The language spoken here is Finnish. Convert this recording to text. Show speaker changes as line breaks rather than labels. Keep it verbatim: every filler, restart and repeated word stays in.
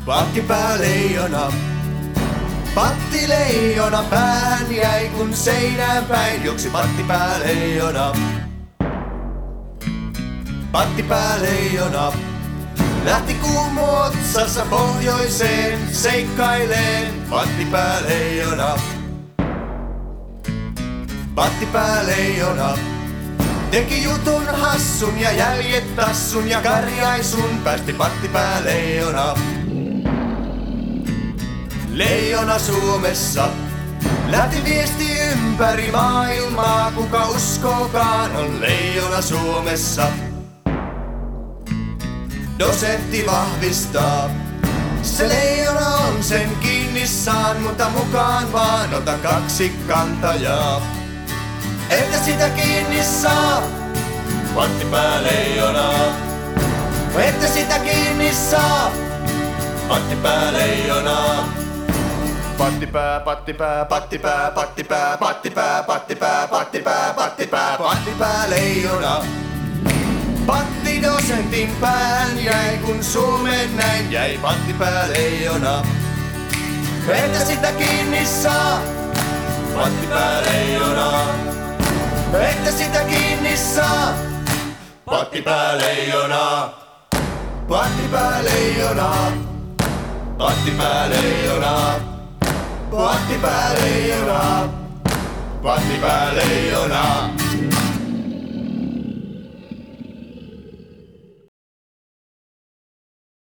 Pattipää leijona. Pattileijona pään jäi kun seinään päin juoksi pattipää leijona. Pattipää leijona. Lähti kuumu otsassa pohjoiseen seikkaileen. Pattipää leijona. Pattipää leijona. Teki jutun hassun ja jäljet tassun ja karjaisun päästi pattipää leijona. Leijona Suomessa. Lähti viesti ympäri maailmaa, kuka uskookaan on leijona Suomessa. Dosentti vahvistaa, se leijona on sen kiinnissaan, mutta mukaan vaan ota kaksi kantajaa. Että sitä kiinni saa, pattipää leijona. Että sitä kiinni saa, pattipää leijona. Pattipää, pattipää, pattipää, pattipää, pattipää, pattipää, pattipää, pattipää, pattipää leijona. Patti dosentin pään jäi kun Suomen näin jäi pattipää leijona. Että sitä kiinni saa, pattipää leijona. Että sitä kiinni saa, pattipää leijona. Pattipää leijona. Pattipää leijona. Pattipää leijona. Pattipää leijona.